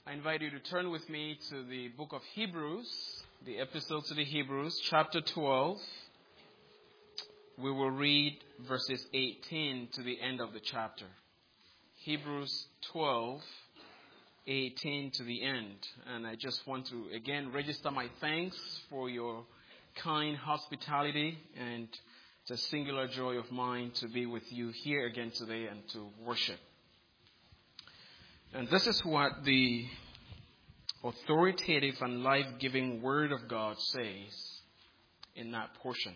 I invite you to turn with me to the book of Hebrews, the epistle to the Hebrews, chapter 12. We will read verses 18 to the end of the chapter. Hebrews 12, 18 to the end. And I just want to again register my thanks for your kind hospitality, and it's a singular joy of mine to be with you here again today and to worship. And this is what the authoritative and life-giving Word of God says in that portion.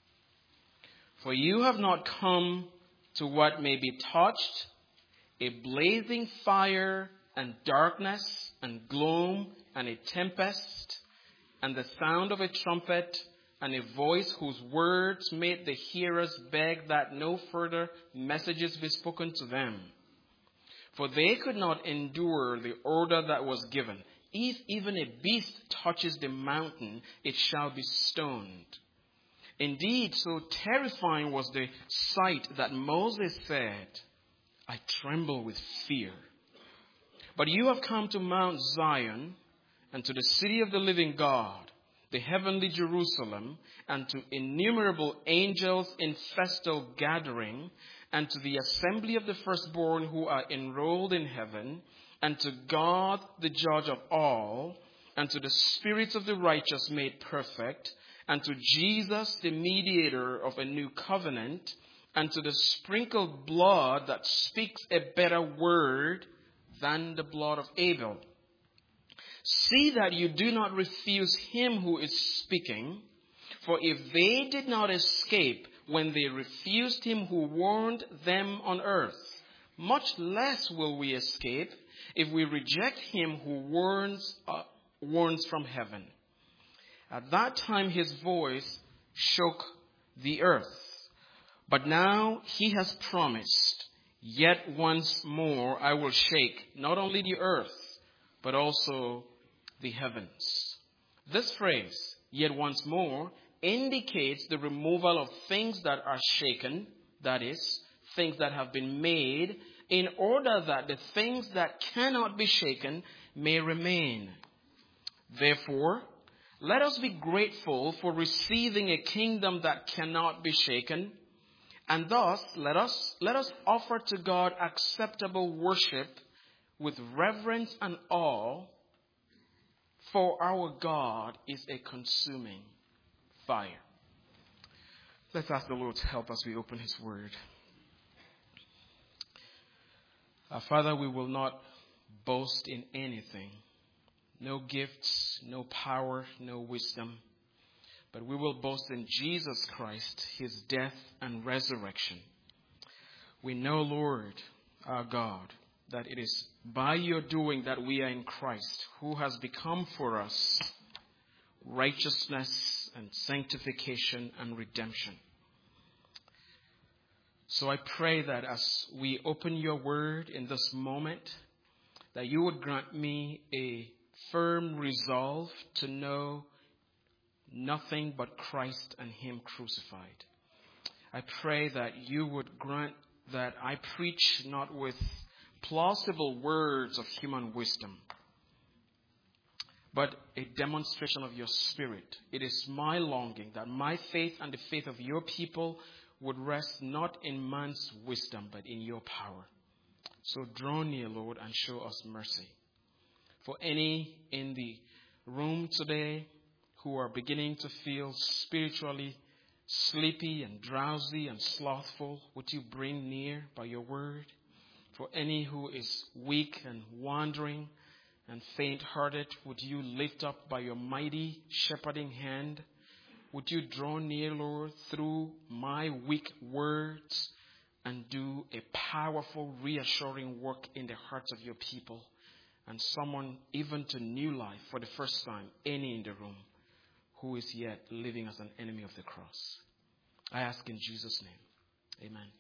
For you have not come to what may be touched, a blazing fire and darkness and gloom and a tempest and the sound of a trumpet and a voice whose words made the hearers beg that no further messages be spoken to them. For they could not endure the order that was given. If even a beast touches the mountain, it shall be stoned. Indeed, so terrifying was the sight that Moses said, I tremble with fear. But you have come to Mount Zion and to the city of the living God, the heavenly Jerusalem, and to innumerable angels in festal gathering, and to the assembly of the firstborn who are enrolled in heaven, and to God, the judge of all, and to the spirits of the righteous made perfect, and to Jesus, the mediator of a new covenant, and to the sprinkled blood that speaks a better word than the blood of Abel. See that you do not refuse him who is speaking, for if they did not escape when they refused him who warned them on earth, much less will we escape if we reject him who warns from heaven. At that time his voice shook the earth. But now he has promised, yet once more I will shake not only the earth, but also the heavens. This phrase, yet once more, indicates the removal of things that are shaken, that is, things that have been made, in order that the things that cannot be shaken may remain. Therefore, let us be grateful for receiving a kingdom that cannot be shaken, and thus let us offer to God acceptable worship with reverence and awe, for our God is a consuming fire. Let's ask the Lord to help us. We open his word. Our Father, we will not boast in anything. No gifts, no power, no wisdom. But we will boast in Jesus Christ, his death and resurrection. We know, Lord, our God, that it is by your doing that we are in Christ, who has become for us righteousness and sanctification and redemption. So I pray that as we open your word in this moment, that you would grant me a firm resolve to know nothing but Christ and him crucified. I pray that you would grant that I preach not with plausible words of human wisdom, but a demonstration of your Spirit. It is my longing that my faith and the faith of your people would rest not in man's wisdom, but in your power. So draw near, Lord, and show us mercy. For any in the room today who are beginning to feel spiritually sleepy and drowsy and slothful, would you bring near by your word? For any who is weak and wandering and faint-hearted, would you lift up by your mighty shepherding hand? Would you draw near, Lord, through my weak words and do a powerful, reassuring work in the hearts of your people and someone even to new life for the first time, any in the room who is yet living as an enemy of the cross. I ask in Jesus' name. Amen.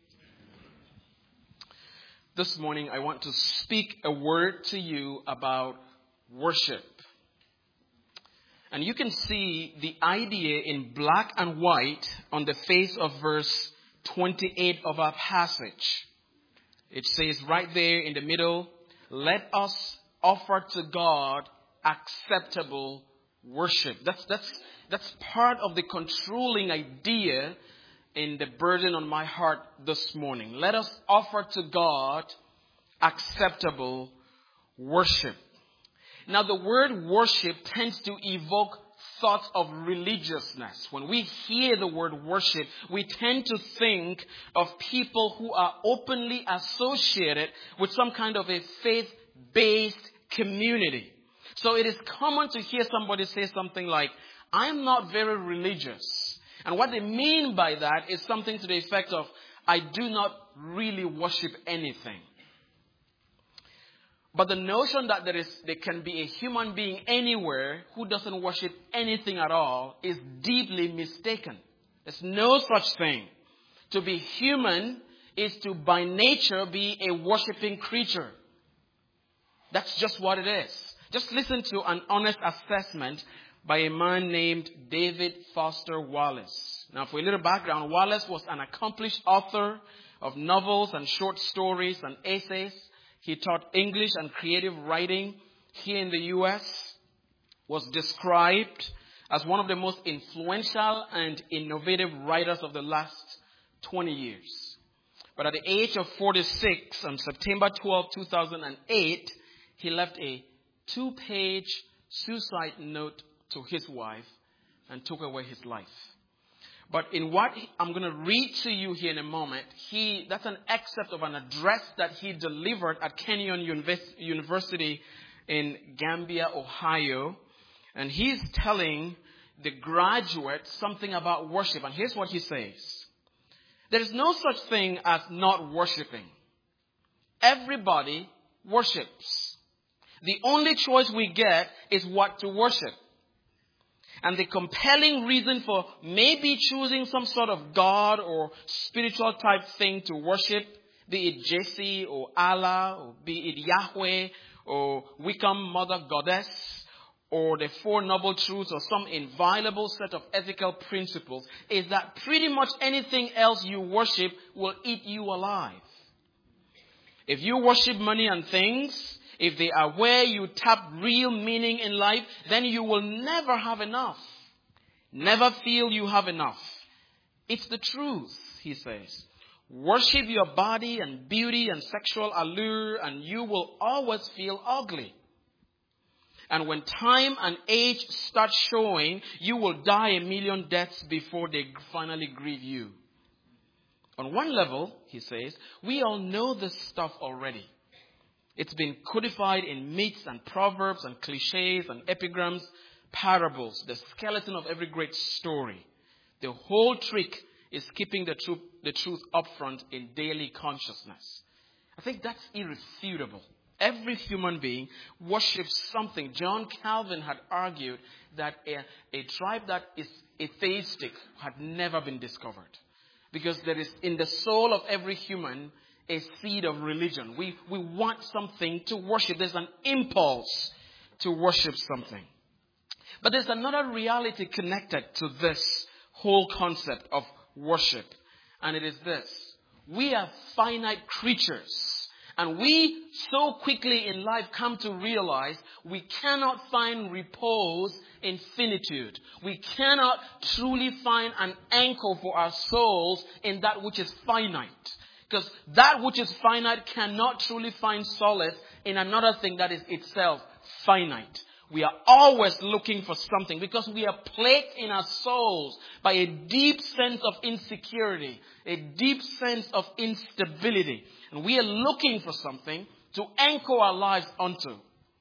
This morning, I want to speak a word to you about worship. And you can see the idea in black and white on the face of verse 28 of our passage. It says right there in the middle, let us offer to God acceptable worship. That's part of the controlling idea in the burden on my heart this morning. Let us offer to God acceptable worship. Now, the word worship tends to evoke thoughts of religiousness. When we hear the word worship, we tend to think of people who are openly associated with some kind of a faith-based community. So it is common to hear somebody say something like, I'm not very religious. And what they mean by that is something to the effect of, I do not really worship anything. But the notion that there can be a human being anywhere who doesn't worship anything at all is deeply mistaken. There's no such thing. To be human is to by nature be a worshiping creature. That's just what it is. Just listen to an honest assessment by a man named David Foster Wallace. Now, for a little background, Wallace was an accomplished author of novels and short stories and essays. He taught English and creative writing here in the U.S., was described as one of the most influential and innovative writers of the last 20 years. But at the age of 46, on September 12, 2008, he left a 2-page suicide note to his wife and took away his life. But in what I'm going to read to you here in a moment, that's an excerpt of an address that he delivered at Kenyon University in Gambia, Ohio. And he's telling the graduates something about worship. And here's what he says. There is no such thing as not worshiping. Everybody worships. The only choice we get is what to worship. And the compelling reason for maybe choosing some sort of God or spiritual type thing to worship, be it Jesse or Allah, or be it Yahweh or Wiccan Mother Goddess, or the Four Noble Truths, or some inviolable set of ethical principles, is that pretty much anything else you worship will eat you alive. If you worship money and things, if they are where you tap real meaning in life, then you will never have enough. Never feel you have enough. It's the truth, he says. Worship your body and beauty and sexual allure, and you will always feel ugly. And when time and age start showing, you will die a million deaths before they finally grieve you. On one level, he says, we all know this stuff already. It's been codified in myths and proverbs and cliches and epigrams, parables, the skeleton of every great story. The whole trick is keeping the truth up front in daily consciousness. I think that's irrefutable. Every human being worships something. John Calvin had argued that a tribe that is atheistic had never been discovered. Because there is in the soul of every human a seed of religion. We want something to worship. There's an impulse to worship something. But there's another reality connected to this whole concept of worship. And it is this. We are finite creatures. And we so quickly in life come to realize we cannot find repose in finitude. We cannot truly find an anchor for our souls in that which is finite. Because that which is finite cannot truly find solace in another thing that is itself finite. We are always looking for something because we are plagued in our souls by a deep sense of insecurity, a deep sense of instability. And we are looking for something to anchor our lives onto.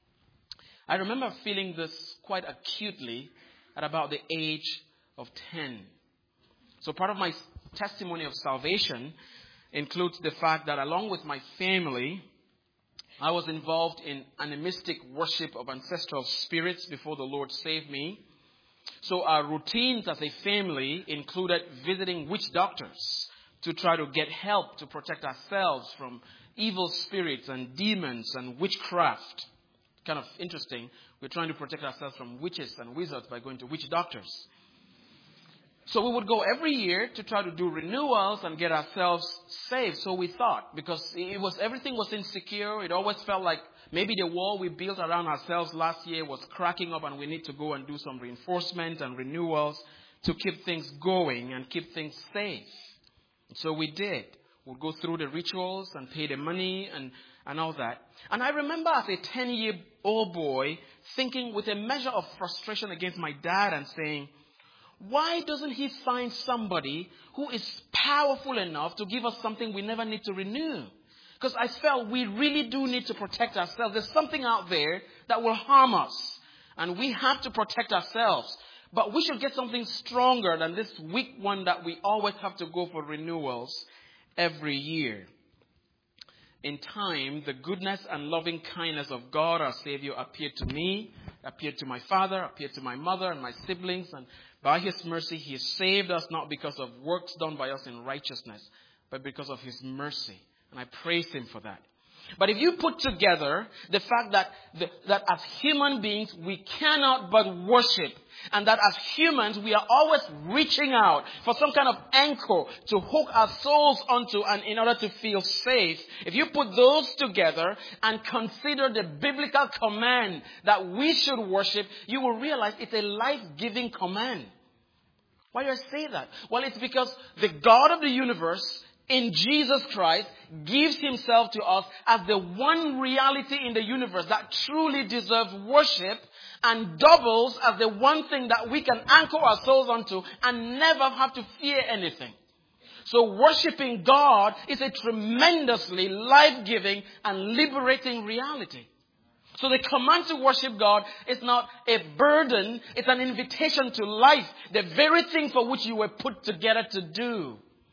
I remember feeling this quite acutely at about the age of 10. So part of my testimony of salvation includes the fact that along with my family, I was involved in animistic worship of ancestral spirits before the Lord saved me. So our routines as a family included visiting witch doctors to try to get help to protect ourselves from evil spirits and demons and witchcraft. Kind of interesting. We're trying to protect ourselves from witches and wizards by going to witch doctors. So we would go every year to try to do renewals and get ourselves saved. So we thought, because everything was insecure. It always felt like maybe the wall we built around ourselves last year was cracking up and we need to go and do some reinforcement and renewals to keep things going and keep things safe. So we did. We'll go through the rituals and pay the money and all that. And I remember as a 10-year-old boy thinking with a measure of frustration against my dad and saying, why doesn't he find somebody who is powerful enough to give us something we never need to renew? Because I felt we really do need to protect ourselves. There's something out there that will harm us. And we have to protect ourselves. But we should get something stronger than this weak one that we always have to go for renewals every year. In time, the goodness and loving kindness of God, our Savior, appeared to me, appeared to my father, appeared to my mother and my siblings. And by His mercy, He has saved us not because of works done by us in righteousness, but because of His mercy. And I praise Him for that. But if you put together the fact that as human beings, we cannot but worship, and that as humans, we are always reaching out for some kind of anchor to hook our souls onto and in order to feel safe, if you put those together and consider the biblical command that we should worship, you will realize it's a life-giving command. Why do I say that? Well, it's because the God of the universe in Jesus Christ gives Himself to us as the one reality in the universe that truly deserves worship, and doubles as the one thing that we can anchor our souls onto and never have to fear anything. So worshiping God is a tremendously life-giving and liberating reality. So the command to worship God is not a burden, it's an invitation to life, the very thing for which you were put together to do.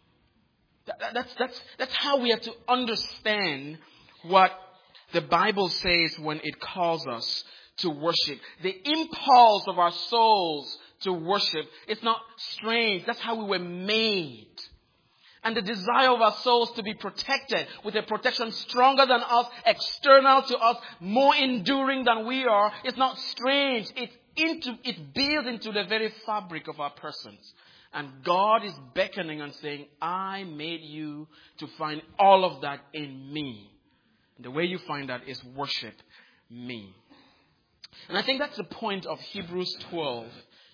That's how we have to understand what the Bible says when it calls us to worship. The impulse of our souls to worship is not strange. That's how we were made. And the desire of our souls to be protected with a protection stronger than us, external to us, more enduring than we are, is not strange. It's built into the very fabric of our persons. And God is beckoning and saying, I made you to find all of that in me. And the way you find that is worship me. And I think that's the point of Hebrews 12,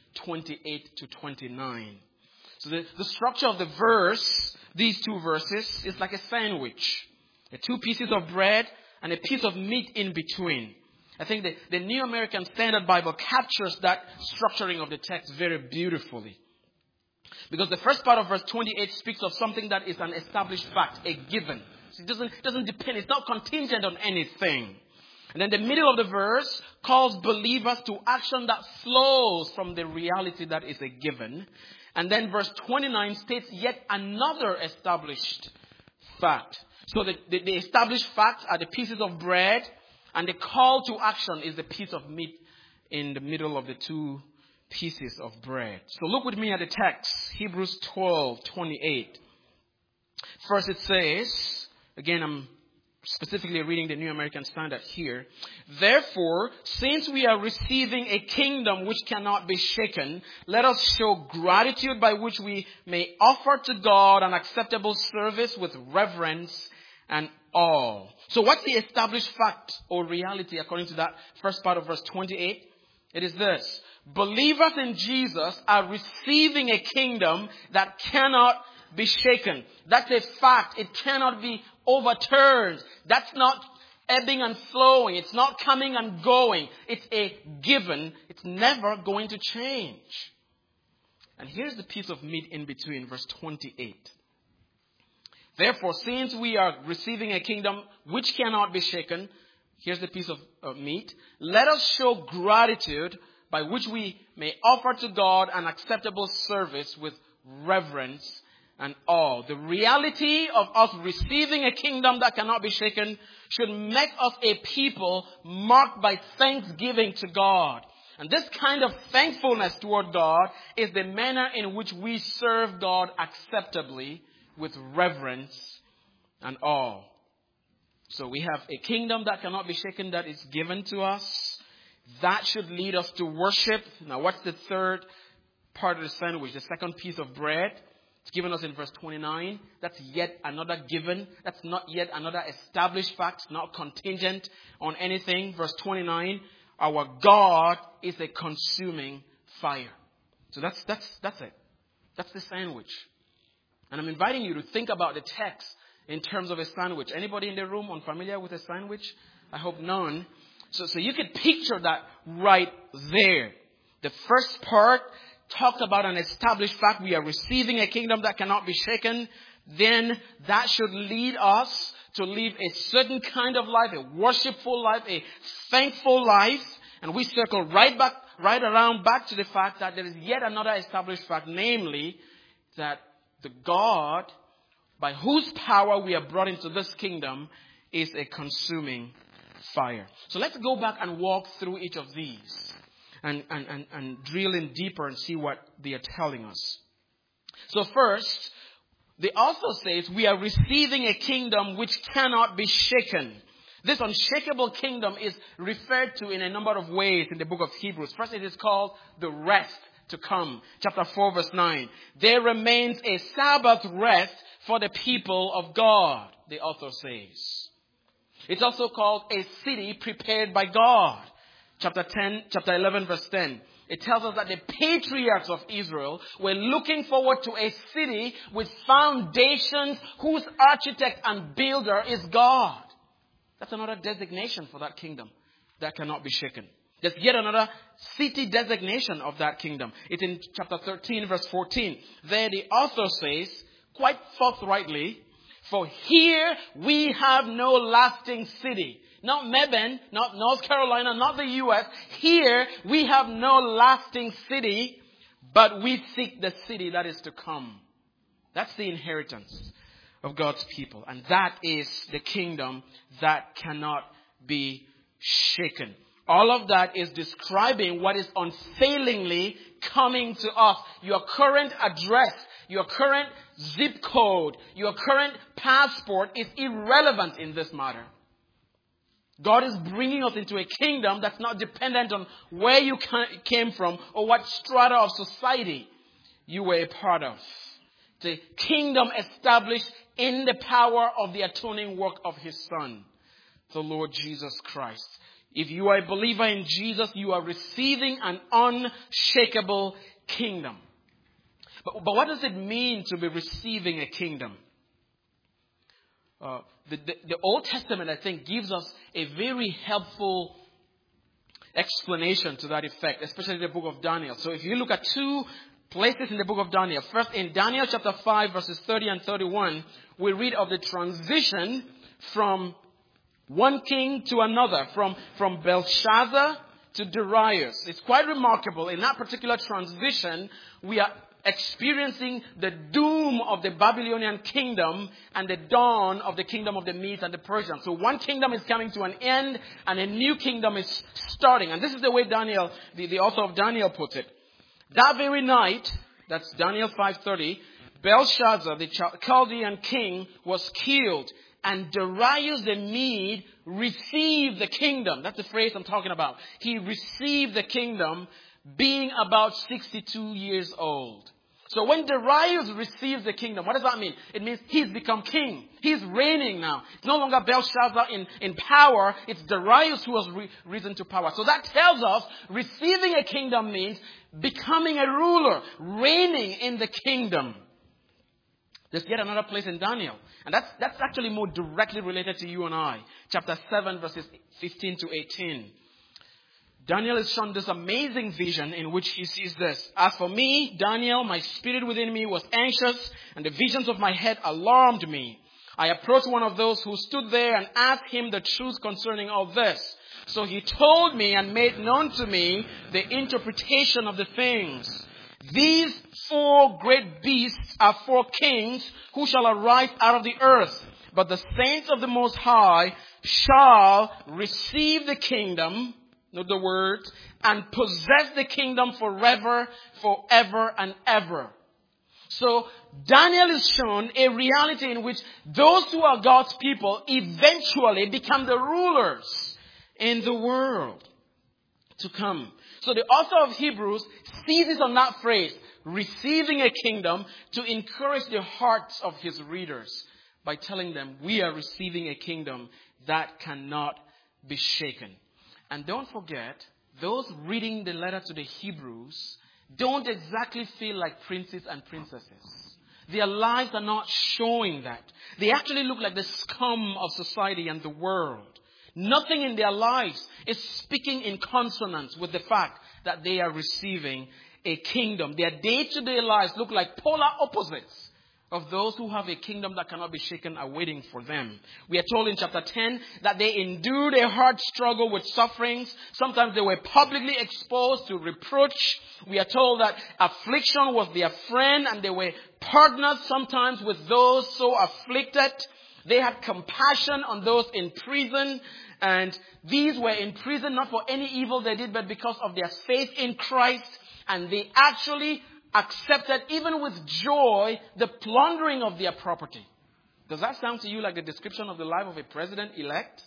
28 to 29. So the structure of the verse, these two verses, is like a sandwich. The two pieces of bread and a piece of meat in between. I think the New American Standard Bible captures that structuring of the text very beautifully. Because the first part of verse 28 speaks of something that is an established fact, a given. So it doesn't depend, it's not contingent on anything. And then the middle of the verse calls believers to action that flows from the reality that is a given. And then verse 29 states yet another established fact. So the established facts are the pieces of bread, and the call to action is the piece of meat in the middle of the two pieces of bread. So look with me at the text, Hebrews 12:28. First it says, again I'm specifically reading the New American Standard here. Therefore, since we are receiving a kingdom which cannot be shaken, let us show gratitude by which we may offer to God an acceptable service with reverence and awe. So what's the established fact or reality according to that first part of verse 28? It is this. Believers in Jesus are receiving a kingdom that cannot be shaken. That's a fact. It cannot be overturned. That's not ebbing and flowing. It's not coming and going. It's a given. It's never going to change. And here's the piece of meat in between, verse 28. Therefore, since we are receiving a kingdom which cannot be shaken, here's the piece of meat. Let us show gratitude by which we may offer to God an acceptable service with reverence and awe. The reality of us receiving a kingdom that cannot be shaken should make us a people marked by thanksgiving to God. And this kind of thankfulness toward God is the manner in which we serve God acceptably with reverence and awe. So we have a kingdom that cannot be shaken that is given to us. That should lead us to worship. Now what's the third part of the sandwich? The second piece of bread. It's given us in verse 29. That's yet another given. That's not yet another established fact, not contingent on anything. Verse 29, our God is a consuming fire. So that's it. That's the sandwich. And I'm inviting you to think about the text in terms of a sandwich. Anybody in the room unfamiliar with a sandwich? I hope none. So you can picture that right there. The first part talked about an established fact. We are receiving a kingdom that cannot be shaken. Then that should lead us to live a certain kind of life, a worshipful life, a thankful life. And we circle right around back to the fact that there is yet another established fact, namely that the God by whose power we are brought into this kingdom is a consuming fire. So let's go back and walk through each of these and drill in deeper and see what they are telling us. So first, the author says we are receiving a kingdom which cannot be shaken. This unshakable kingdom is referred to in a number of ways in the book of Hebrews. First, it is called the rest to come. Chapter 4, verse 9. There remains a Sabbath rest for the people of God, the author says. It's also called a city prepared by God. Chapter 11, verse 10. It tells us that the patriarchs of Israel were looking forward to a city with foundations whose architect and builder is God. That's another designation for that kingdom that cannot be shaken. There's yet another city designation of that kingdom. It's in chapter 13, verse 14. There the author says, quite forthrightly, for here we have no lasting city. Not Mebane, not North Carolina, not the U.S. Here we have no lasting city, but we seek the city that is to come. That's the inheritance of God's people. And that is the kingdom that cannot be shaken. All of that is describing what is unfailingly coming to us. Your current address, your current zip code, your current passport is irrelevant in this matter. God is bringing us into a kingdom that's not dependent on where you came from or what strata of society you were a part of. It's a kingdom established in the power of the atoning work of His Son, the Lord Jesus Christ. If you are a believer in Jesus, you are receiving an unshakable kingdom. But what does it mean to be receiving a kingdom? The Old Testament, I think, gives us a very helpful explanation to that effect, especially the book of Daniel. So if you look at two places in the book of Daniel. First, in Daniel chapter 5, verses 30 and 31, we read of the transition from one king to another, from Belshazzar to Darius. It's quite remarkable. In that particular transition, we are experiencing the doom of the Babylonian kingdom and the dawn of the kingdom of the Medes and the Persians. So one kingdom is coming to an end and a new kingdom is starting. And this is the way Daniel, the author of Daniel, puts it. That very night, that's Daniel 5:30, Belshazzar, the Chaldean king, was killed, and Darius the Mede received the kingdom. That's the phrase I'm talking about. He received the kingdom being about 62 years old. So when Darius receives the kingdom, what does that mean? It means he's become king. He's reigning now. It's no longer Belshazzar in power. It's Darius who has risen to power. So that tells us receiving a kingdom means becoming a ruler, reigning in the kingdom. There's yet another place in Daniel. And that's actually more directly related to you and I. Chapter 7, verses 15 to 18. Daniel is shown this amazing vision in which he sees this. As for me, Daniel, my spirit within me was anxious, and the visions of my head alarmed me. I approached one of those who stood there and asked him the truth concerning all this. So he told me and made known to me the interpretation of the things. These 4 great beasts are 4 kings who shall arise out of the earth. But the saints of the Most High shall receive the kingdom, note the words, and possess the kingdom forever and ever. So Daniel is shown a reality in which those who are God's people eventually become the rulers in the world to come. So the author of Hebrews seizes on that phrase, receiving a kingdom to encourage the hearts of his readers by telling them we are receiving a kingdom that cannot be shaken. And don't forget, those reading the letter to the Hebrews don't exactly feel like princes and princesses. Their lives are not showing that. They actually look like the scum of society and the world. Nothing in their lives is speaking in consonance with the fact that they are receiving a kingdom. Their day-to-day lives look like polar opposites of those who have a kingdom that cannot be shaken are waiting for them. We are told in chapter 10 that they endured a hard struggle with sufferings. Sometimes they were publicly exposed to reproach. We are told that affliction was their friend and they were partners sometimes with those so afflicted. They had compassion on those in prison, and these were in prison not for any evil they did, but because of their faith in Christ. And they actually accepted, even with joy, the plundering of their property. Does that sound to you like the description of the life of a president-elect?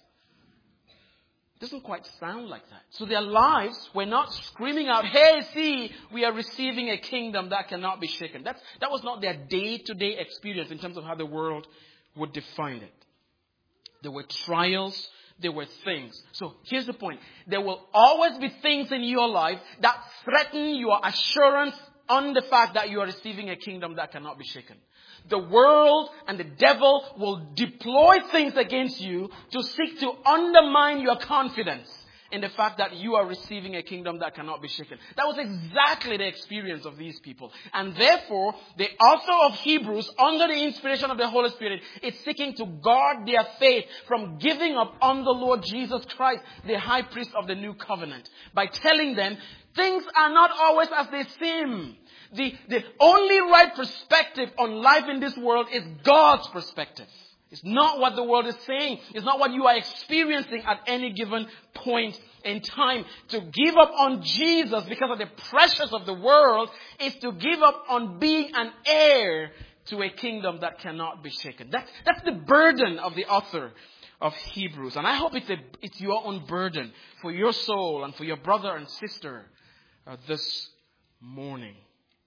It doesn't quite sound like that. So their lives were not screaming out, hey, see, we are receiving a kingdom that cannot be shaken. That was not their day-to-day experience in terms of how the world would define it. There were trials, there were things. So here's the point. There will always be things in your life that threaten your assurance on the fact that you are receiving a kingdom that cannot be shaken. The world and the devil will deploy things against you to seek to undermine your confidence in the fact that you are receiving a kingdom that cannot be shaken. That was exactly the experience of these people. And therefore, the author of Hebrews, under the inspiration of the Holy Spirit, is seeking to guard their faith from giving up on the Lord Jesus Christ, the high priest of the new covenant, by telling them things are not always as they seem. The only right perspective on life in this world is God's perspective. It's not what the world is saying. It's not what you are experiencing at any given point in time. To give up on Jesus because of the pressures of the world is to give up on being an heir to a kingdom that cannot be shaken. That's the burden of the author of Hebrews. And I hope it's your own burden for your soul and for your brother and sister this morning.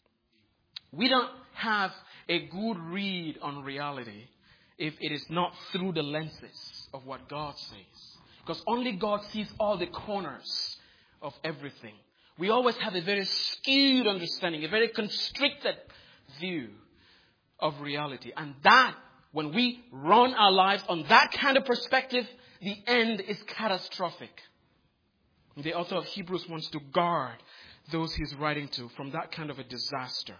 We don't have a good read on reality if it is not through the lenses of what God says. Because only God sees all the corners of everything. We always have a very skewed understanding, a very constricted view of reality. And that, when we run our lives on that kind of perspective, the end is catastrophic. The author of Hebrews wants to guard those he's writing to from that kind of a disaster.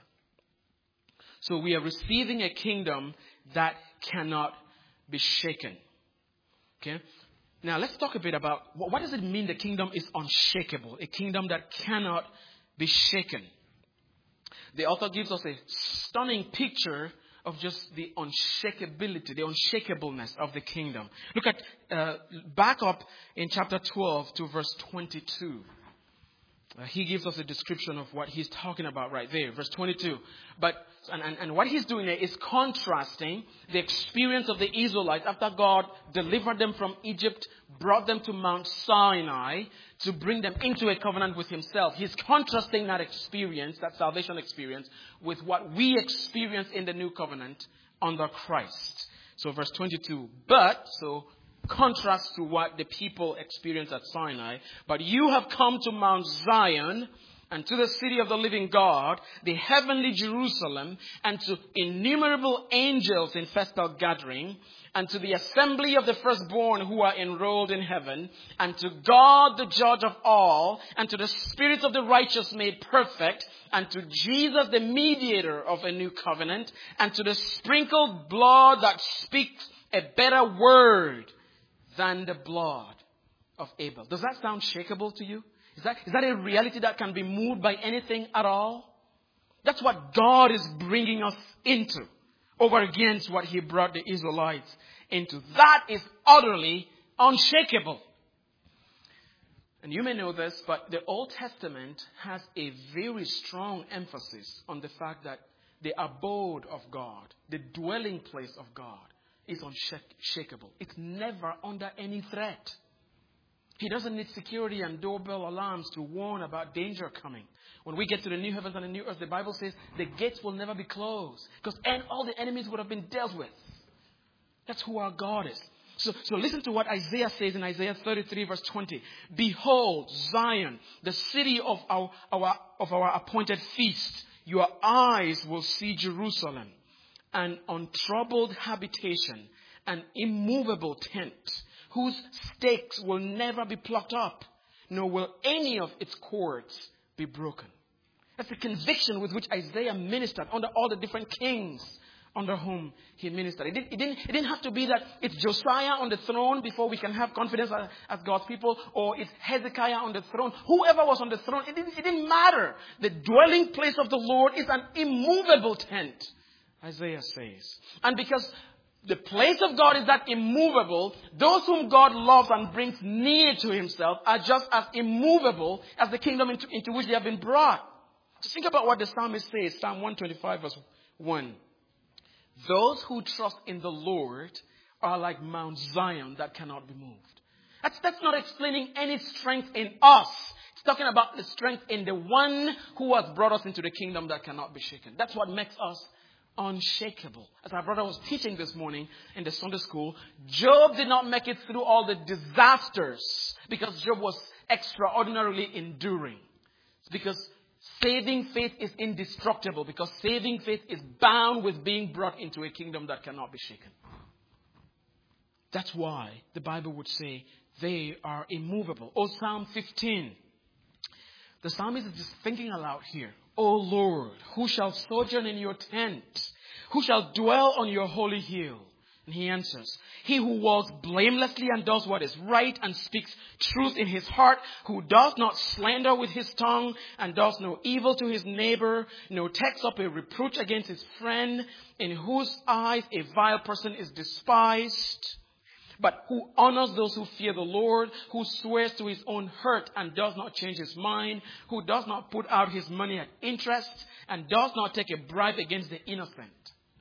So we are receiving a kingdom that cannot be shaken. Okay? Now let's talk a bit about what does it mean the kingdom is unshakable? A kingdom that cannot be shaken. The author gives us a stunning picture of just the unshakability, the unshakableness of the kingdom. Look at, back up in chapter 12 to verse 22. He gives us a description of what he's talking about right there, verse 22. And what he's doing there is contrasting the experience of the Israelites after God delivered them from Egypt, brought them to Mount Sinai to bring them into a covenant with himself. He's contrasting that experience, that salvation experience, with what we experience in the new covenant under Christ. So verse 22, contrast to what the people experienced at Sinai. But you have come to Mount Zion and to the city of the living God, the heavenly Jerusalem, and to innumerable angels in festal gathering, and to the assembly of the firstborn who are enrolled in heaven, and to God the judge of all, and to the spirits of the righteous made perfect, and to Jesus the mediator of a new covenant, and to the sprinkled blood that speaks a better word than the blood of Abel. Does that sound shakable to you? Is that a reality that can be moved by anything at all? That's what God is bringing us into, over against what he brought the Israelites into. That is utterly unshakable. And you may know this, but the Old Testament has a very strong emphasis on the fact that the abode of God, the dwelling place of God, is unshakable. It's never under any threat. He doesn't need security and doorbell alarms to warn about danger coming. When we get to the new heavens and the new earth, the Bible says the gates will never be closed because all the enemies would have been dealt with. That's who our God is. So listen to what Isaiah says in Isaiah 33 verse 20. Behold, Zion, the city of our appointed feast. Your eyes will see Jerusalem, an untroubled habitation, an immovable tent, whose stakes will never be plucked up, nor will any of its cords be broken. That's the conviction with which Isaiah ministered under all the different kings under whom he ministered. It didn't have to be that it's Josiah on the throne before we can have confidence as God's people, or it's Hezekiah on the throne. Whoever was on the throne, it didn't matter. The dwelling place of the Lord is an immovable tent, Isaiah says. And because the place of God is that immovable, those whom God loves and brings near to himself are just as immovable as the kingdom into which they have been brought. So think about what the psalmist says, Psalm 125 verse 1. Those who trust in the Lord are like Mount Zion that cannot be moved. That's not explaining any strength in us. It's talking about the strength in the one who has brought us into the kingdom that cannot be shaken. That's what makes us unshakable. As our brother was teaching this morning in the Sunday school, Job did not make it through all the disasters because Job was extraordinarily enduring. It's because saving faith is indestructible, because saving faith is bound with being brought into a kingdom that cannot be shaken. That's why the Bible would say they are immovable. Oh, Psalm 15. The psalmist is just thinking aloud here. O Lord, who shall sojourn in your tent? Who shall dwell on your holy hill? And he answers, he who walks blamelessly and does what is right and speaks truth in his heart, who does not slander with his tongue and does no evil to his neighbor, nor takes up a reproach against his friend, in whose eyes a vile person is despised, but who honors those who fear the Lord, who swears to his own hurt and does not change his mind, who does not put out his money at interest and does not take a bribe against the innocent.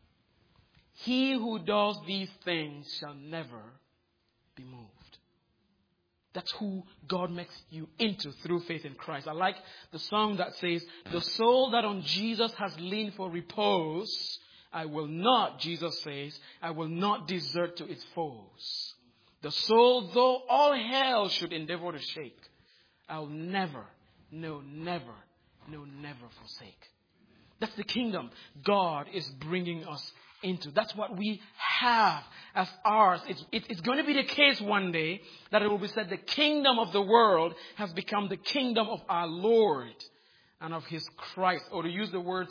He who does these things shall never be moved. That's who God makes you into through faith in Christ. I like the song that says, the soul that on Jesus has leaned for repose, I will not, Jesus says, I will not desert to its foes. The soul, though all hell should endeavor to shake, I'll never, no, never forsake. That's the kingdom God is bringing us into. That's what we have as ours. It's going to be the case one day that it will be said the kingdom of the world has become the kingdom of our Lord and of his Christ. Or to use the words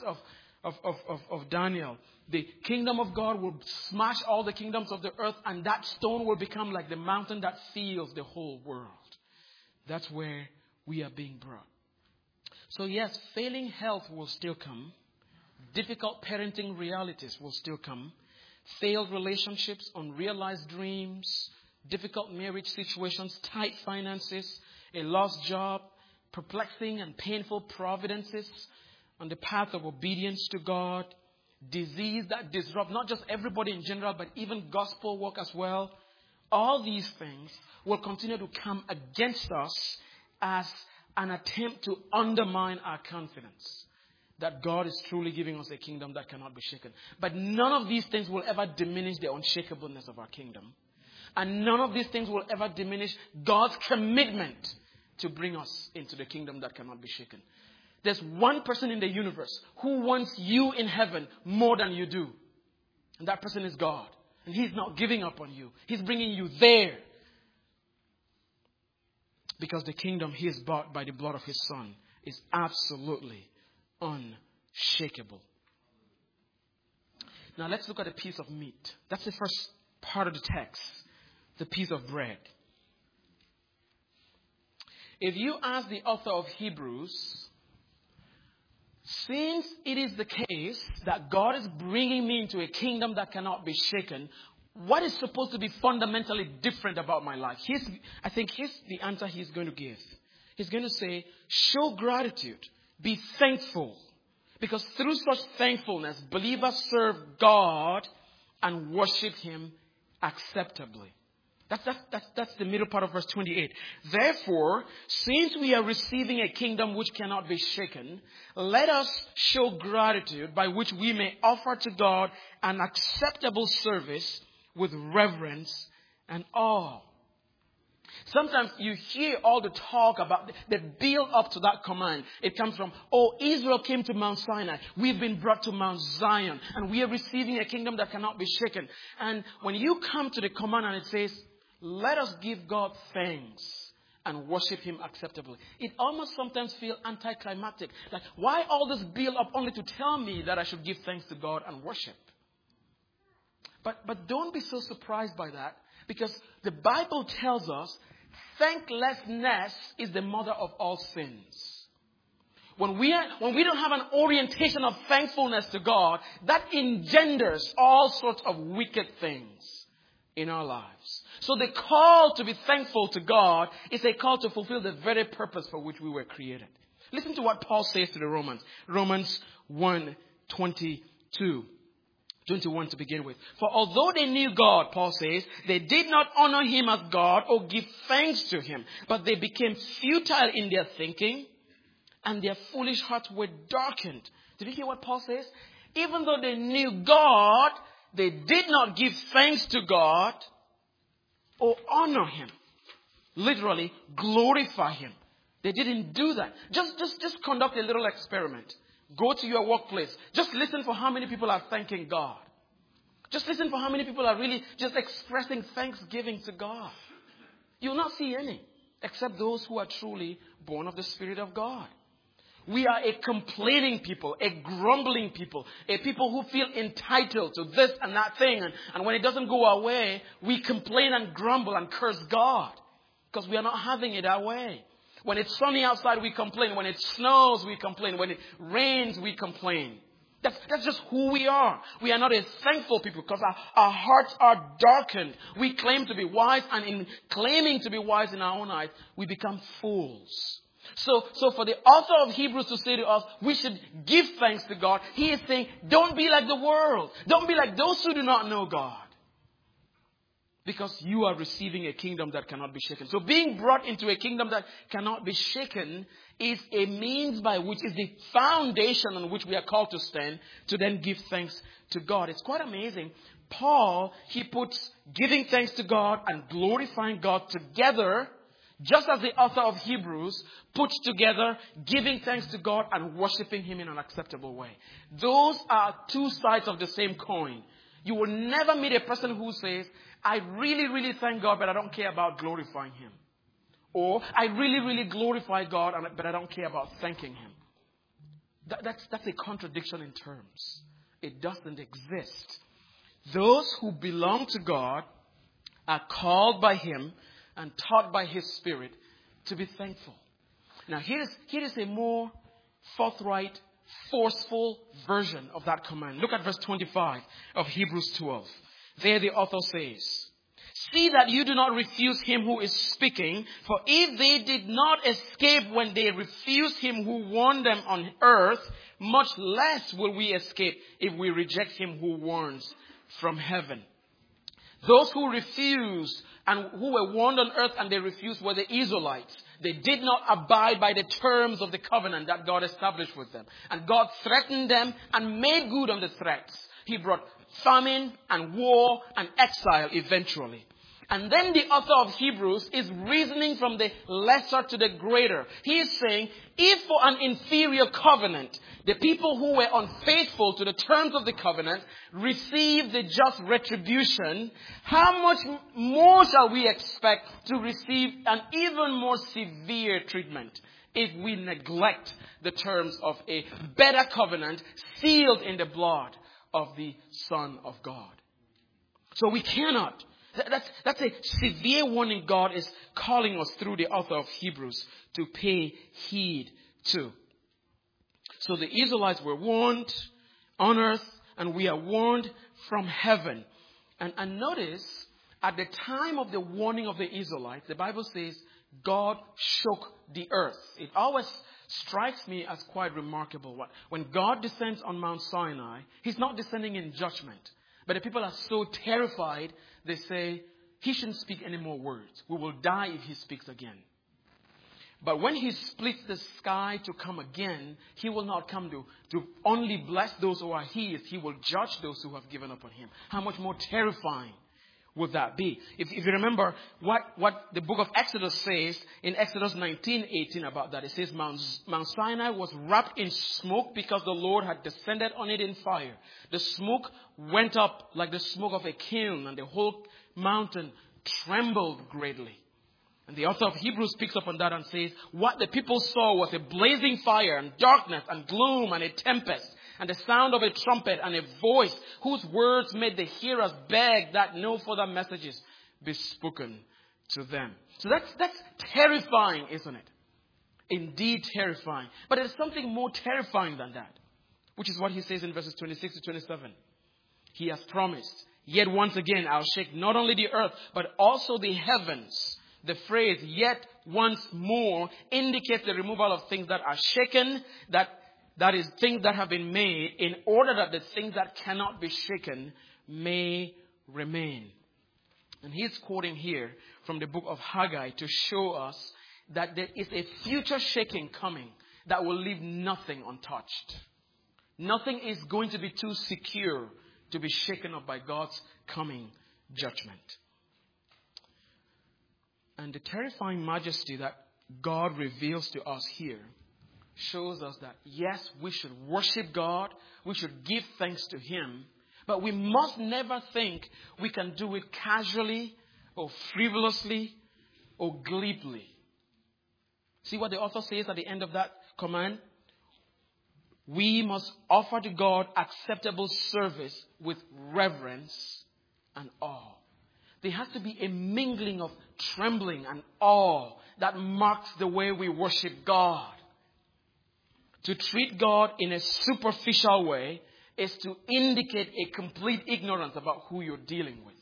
of Daniel, the kingdom of God will smash all the kingdoms of the earth, and that stone will become like the mountain that fills the whole world. That's where we are being brought. So yes, failing health will still come. Difficult parenting realities will still come. Failed relationships, unrealized dreams, difficult marriage situations, tight finances, a lost job, perplexing and painful providences on the path of obedience to God, disease that disrupt not just everybody in general, but even gospel work as well. All these things will continue to come against us as an attempt to undermine our confidence that God is truly giving us a kingdom that cannot be shaken. But none of these things will ever diminish the unshakableness of our kingdom. And none of these things will ever diminish God's commitment to bring us into the kingdom that cannot be shaken. There's one person in the universe who wants you in heaven more than you do. And that person is God. And he's not giving up on you. He's bringing you there. Because the kingdom he has bought by the blood of his Son is absolutely unshakable. Now let's look at a piece of meat. That's the first part of the text. The piece of bread. If you ask the author of Hebrews, since it is the case that God is bringing me into a kingdom that cannot be shaken, what is supposed to be fundamentally different about my life? I think here's the answer he's going to give. He's going to say, show gratitude. Be thankful. Because through such thankfulness, believers serve God and worship him acceptably. That's the middle part of verse 28. Therefore, since we are receiving a kingdom which cannot be shaken, let us show gratitude by which we may offer to God an acceptable service with reverence and awe. Sometimes you hear all the talk about the build up to that command. It comes from, Israel came to Mount Sinai. We've been brought to Mount Zion. And we are receiving a kingdom that cannot be shaken. And when you come to the command and it says, let us give God thanks and worship Him acceptably, it almost sometimes feels anticlimactic. Like, why all this build up only to tell me that I should give thanks to God and worship? But don't be so surprised by that, because the Bible tells us thanklessness is the mother of all sins. When we don't have an orientation of thankfulness to God, that engenders all sorts of wicked things in our lives. So the call to be thankful to God is a call to fulfill the very purpose for which we were created. Listen to what Paul says to the Romans. Romans 1:21 to begin with. For although they knew God, Paul says, they did not honor Him as God or give thanks to Him, but they became futile in their thinking, and their foolish hearts were darkened. Did you hear what Paul says? Even though they knew God, they did not give thanks to God or honor Him. Literally, glorify Him. They didn't do that. Just conduct a little experiment. Go to your workplace. Just listen for how many people are thanking God. Just listen for how many people are really just expressing thanksgiving to God. You'll not see any, except those who are truly born of the Spirit of God. We are a complaining people, a grumbling people, a people who feel entitled to this and that thing. And when it doesn't go our way, we complain and grumble and curse God, because we are not having it our way. When it's sunny outside, we complain. When it snows, we complain. When it rains, we complain. That's just who we are. We are not a thankful people because our hearts are darkened. We claim to be wise, and in claiming to be wise in our own eyes, we become fools. So for the author of Hebrews to say to us, we should give thanks to God, he is saying, don't be like the world. Don't be like those who do not know God. Because you are receiving a kingdom that cannot be shaken. So being brought into a kingdom that cannot be shaken is a means by which is the foundation on which we are called to stand to then give thanks to God. It's quite amazing. Paul, he puts giving thanks to God and glorifying God together, just as the author of Hebrews puts together giving thanks to God and worshiping Him in an acceptable way. Those are two sides of the same coin. You will never meet a person who says, I really, really thank God, but I don't care about glorifying Him. Or, I really, really glorify God, but I don't care about thanking Him. That's a contradiction in terms. It doesn't exist. Those who belong to God are called by Him and taught by His Spirit to be thankful. Now, here is a more forthright, forceful version of that command. Look at verse 25 of Hebrews 12. There the author says, see that you do not refuse Him who is speaking, for if they did not escape when they refused Him who warned them on earth, much less will we escape if we reject Him who warns from heaven. Those who refused and who were warned on earth and they refused were the Israelites. They did not abide by the terms of the covenant that God established with them. And God threatened them and made good on the threats. He brought famine and war and exile eventually. And then the author of Hebrews is reasoning from the lesser to the greater. He is saying, if for an inferior covenant, the people who were unfaithful to the terms of the covenant received the just retribution, how much more shall we expect to receive an even more severe treatment if we neglect the terms of a better covenant sealed in the blood of the Son of God? So we cannot. That's a severe warning God is calling us through the author of Hebrews to pay heed to. So the Israelites were warned on earth, and we are warned from heaven. And notice, at the time of the warning of the Israelites, the Bible says God shook the earth. It always strikes me as quite remarkable. When God descends on Mount Sinai, He's not descending in judgment. But the people are so terrified, they say, he shouldn't speak any more words. We will die if he speaks again. But when he splits the sky to come again, he will not come to only bless those who are his. He will judge those who have given up on him. How much more terrifying would that be? If you remember what the book of Exodus says in Exodus 19:18 about that. It says Mount Sinai was wrapped in smoke because the Lord had descended on it in fire. The smoke went up like the smoke of a kiln, and the whole mountain trembled greatly. And the author of Hebrews picks up on that and says, what the people saw was a blazing fire and darkness and gloom and a tempest and the sound of a trumpet and a voice whose words made the hearers beg that no further messages be spoken to them. So that's terrifying, isn't it? Indeed terrifying. But there's something more terrifying than that, which is what he says in verses 26 to 27. He has promised, yet once again I'll shake not only the earth, but also the heavens. The phrase, yet once more, indicates the removal of things that are shaken, that is, things that have been made, in order that the things that cannot be shaken may remain. And he's quoting here from the book of Haggai to show us that there is a future shaking coming that will leave nothing untouched. Nothing is going to be too secure to be shaken up by God's coming judgment. And the terrifying majesty that God reveals to us here shows us that, yes, we should worship God. We should give thanks to him. But we must never think we can do it casually or frivolously or glibly. See what the author says at the end of that command? We must offer to God acceptable service with reverence and awe. There has to be a mingling of trembling and awe that marks the way we worship God. To treat God in a superficial way is to indicate a complete ignorance about who you're dealing with.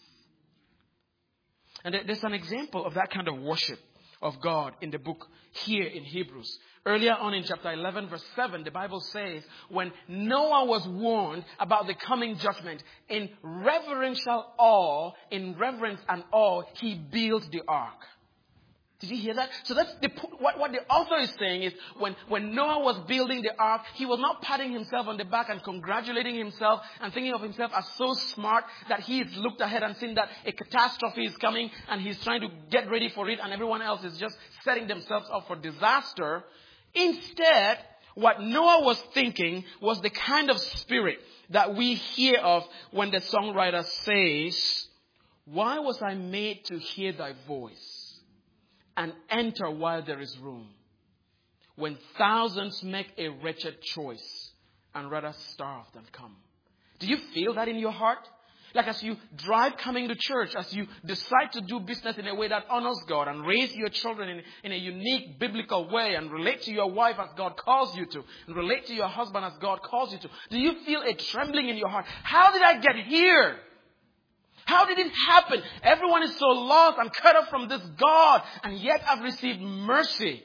And there's an example of that kind of worship of God in the book here in Hebrews. Earlier on in chapter 11 verse 7, the Bible says, when Noah was warned about the coming judgment, in reverential awe, in reverence and awe, he built the ark. Did you hear that? So that's what the author is saying is when Noah was building the ark, he was not patting himself on the back and congratulating himself and thinking of himself as so smart that he's looked ahead and seen that a catastrophe is coming and he's trying to get ready for it and everyone else is just setting themselves up for disaster. Instead, what Noah was thinking was the kind of spirit that we hear of when the songwriter says, "Why was I made to hear thy voice and enter while there is room, when thousands make a wretched choice and rather starve than come?" Do you feel that in your heart? Like as you drive coming to church, as you decide to do business in a way that honors God and raise your children in a unique biblical way and relate to your wife as God calls you to and relate to your husband as God calls you to. Do you feel a trembling in your heart? How did I get here? How did it happen? Everyone is so lost and cut off from this God, and yet I've received mercy.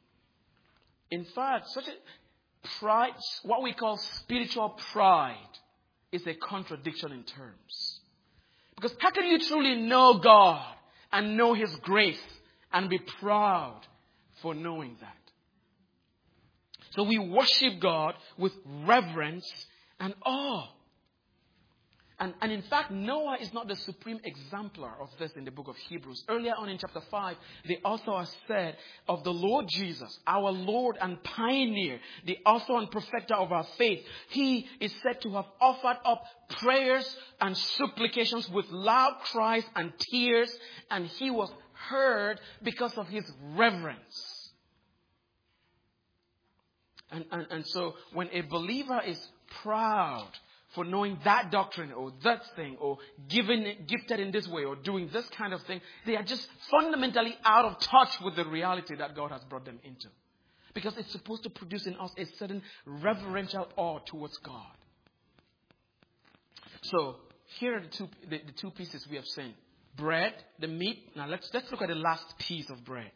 In fact, such a pride, what we call spiritual pride, is a contradiction in terms. Because how can you truly know God and know his grace and be proud for knowing that? So we worship God with reverence and awe. And in fact, Noah is not the supreme exemplar of this in the book of Hebrews. Earlier on in chapter 5, the author has said of the Lord Jesus, our Lord and pioneer, the author and perfecter of our faith, he is said to have offered up prayers and supplications with loud cries and tears, and he was heard because of his reverence. And so when a believer is proud for knowing that doctrine or that thing or gifted in this way or doing this kind of thing, they are just fundamentally out of touch with the reality that God has brought them into. Because it's supposed to produce in us a certain reverential awe towards God. So here are the two pieces we have seen. Bread, the meat. Now let's look at the last piece of bread.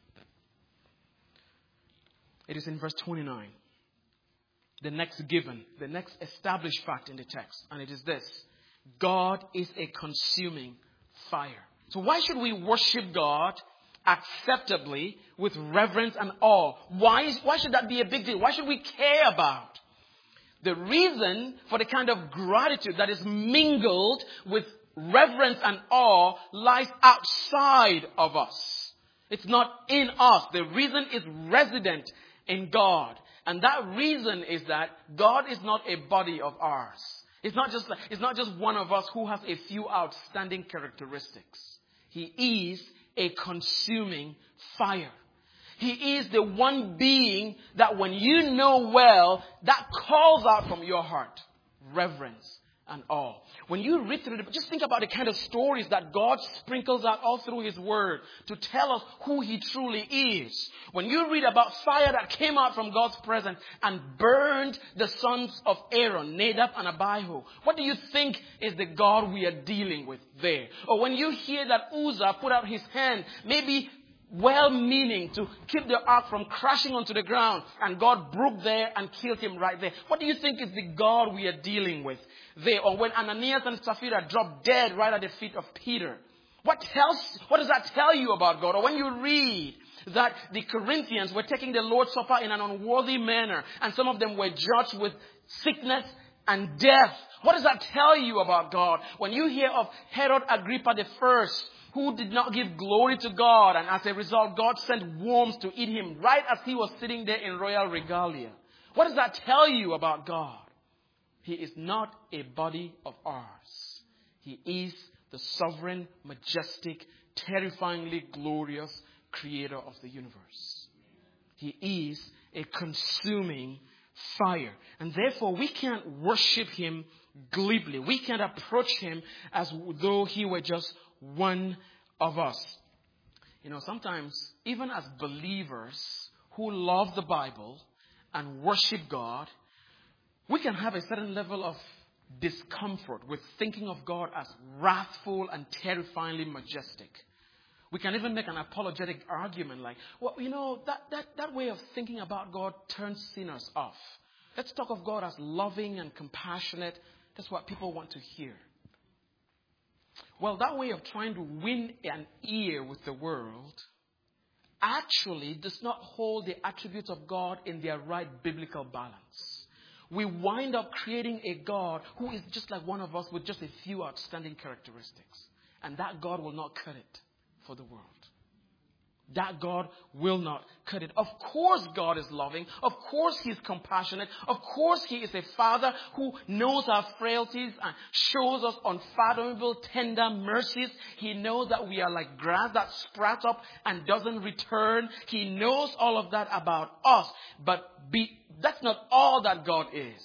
It is in verse 29. The next given, the next established fact in the text. And it is this: God is a consuming fire. So why should we worship God acceptably with reverence and awe? Why should that be a big deal? Why should we care about? The reason for the kind of gratitude that is mingled with reverence and awe lies outside of us. It's not in us. The reason is resident in God. And that reason is that God is not a body of ours. It's not just one of us who has a few outstanding characteristics. He is a consuming fire. He is the one being that when you know well, that calls out from your heart reverence and awe. When you read through it, just think about the kind of stories that God sprinkles out all through His Word to tell us who He truly is. When you read about fire that came out from God's presence and burned the sons of Aaron, Nadab and Abihu, what do you think is the God we are dealing with there? Or when you hear that Uzzah put out his hand, maybe well-meaning to keep the ark from crashing onto the ground, and God broke there and killed him right there. What do you think is the God we are dealing with there? Or when Ananias and Sapphira dropped dead right at the feet of Peter, what does that tell you about God? Or when you read that the Corinthians were taking the Lord's Supper in an unworthy manner, and some of them were judged with sickness and death, what does that tell you about God? When you hear of Herod Agrippa I, who did not give glory to God, and as a result, God sent worms to eat him right as he was sitting there in royal regalia. What does that tell you about God? He is not a body of ours. He is the sovereign, majestic, terrifyingly glorious creator of the universe. He is a consuming fire. And therefore, we can't worship Him glibly. We can't approach Him as though He were just one of us. You know, sometimes, even as believers who love the Bible and worship God, we can have a certain level of discomfort with thinking of God as wrathful and terrifyingly majestic. We can even make an apologetic argument like, well, you know, that way of thinking about God turns sinners off. Let's talk of God as loving and compassionate. That's what people want to hear. Well, that way of trying to win an ear with the world actually does not hold the attributes of God in their right biblical balance. We wind up creating a God who is just like one of us with just a few outstanding characteristics. And that God will not cut it for the world. That God will not cut it. Of course God is loving. Of course He is compassionate. Of course He is a Father who knows our frailties and shows us unfathomable, tender mercies. He knows that we are like grass that sprouts up and doesn't return. He knows all of that about us. But that's not all that God is.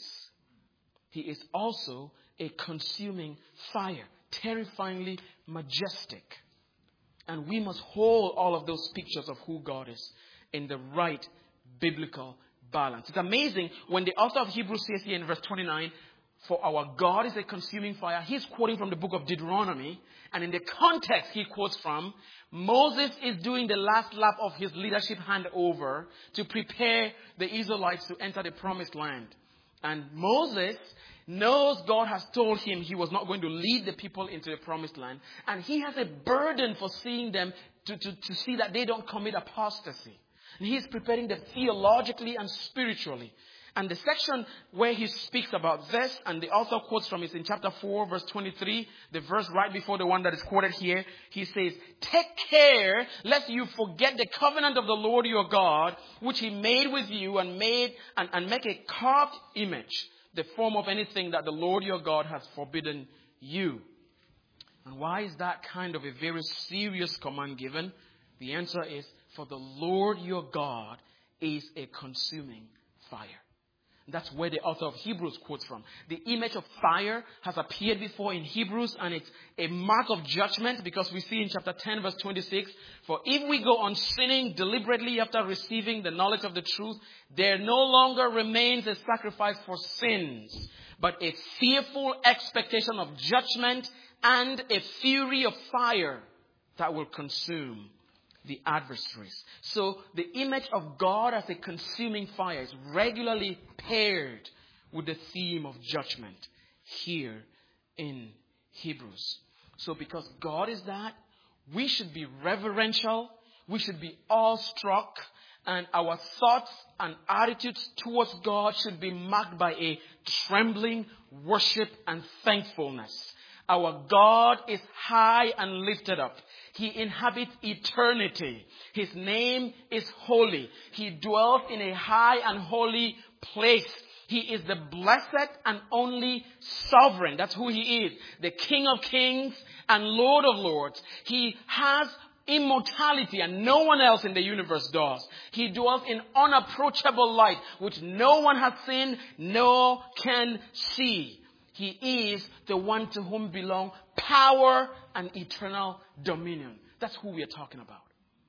He is also a consuming fire, terrifyingly majestic. And we must hold all of those pictures of who God is in the right biblical balance. It's amazing when the author of Hebrews says here in verse 29, for our God is a consuming fire. He's quoting from the book of Deuteronomy. And in the context he quotes from, Moses is doing the last lap of his leadership handover to prepare the Israelites to enter the promised land. And Moses knows God has told him he was not going to lead the people into the promised land. And he has a burden for seeing them to see that they don't commit apostasy. And he's preparing them theologically and spiritually. And the section where he speaks about this, and the author quotes from, is in chapter 4, verse 23, the verse right before the one that is quoted here. He says, take care lest you forget the covenant of the Lord your God, which He made with you and make a carved image, the form of anything that the Lord your God has forbidden you. And why is that kind of a very serious command given? The answer is, for the Lord your God is a consuming fire. That's where the author of Hebrews quotes from. The image of fire has appeared before in Hebrews, and it's a mark of judgment, because we see in chapter 10 verse 26, for if we go on sinning deliberately after receiving the knowledge of the truth, there no longer remains a sacrifice for sins, but a fearful expectation of judgment and a fury of fire that will consume the adversaries. So the image of God as a consuming fire is regularly paired with the theme of judgment here in Hebrews. So because God is that, we should be reverential. We should be awestruck. And our thoughts and attitudes towards God should be marked by a trembling worship and thankfulness. Our God is high and lifted up. He inhabits eternity. His name is holy. He dwells in a high and holy place. He is the blessed and only sovereign. That's who he is. The King of kings and Lord of lords. He has immortality, and no one else in the universe does. He dwells in unapproachable light, which no one has seen, nor can see. He is the one to whom belong power and eternal dominion. That's who we are talking about.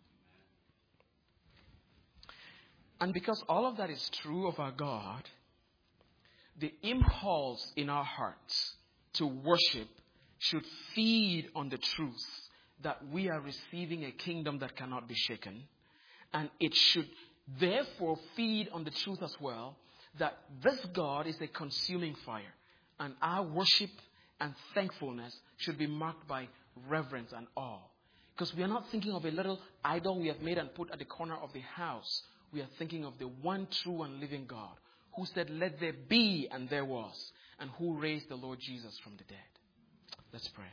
And because all of that is true of our God, the impulse in our hearts to worship should feed on the truth that we are receiving a kingdom that cannot be shaken. And it should therefore feed on the truth as well that this God is a consuming fire. And our worship and thankfulness should be marked by reverence and awe. Because we are not thinking of a little idol we have made and put at the corner of the house. We are thinking of the one true and living God who said, "Let there be," and there was. And who raised the Lord Jesus from the dead. Let's pray.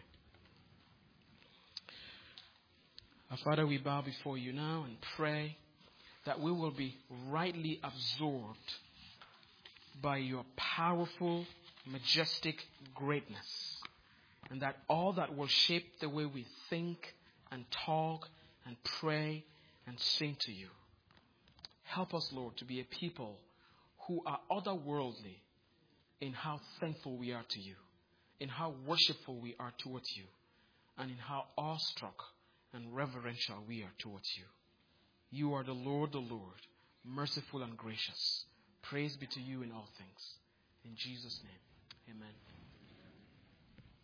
Our Father, we bow before you now and pray that we will be rightly absorbed by your powerful, majestic greatness. And that all that will shape the way we think and talk and pray and sing to you. Help us, Lord, to be a people who are otherworldly in how thankful we are to you, in how worshipful we are towards you, and in how awestruck and reverential we are towards you. You are the Lord, merciful and gracious. Praise be to you in all things. In Jesus' name, amen.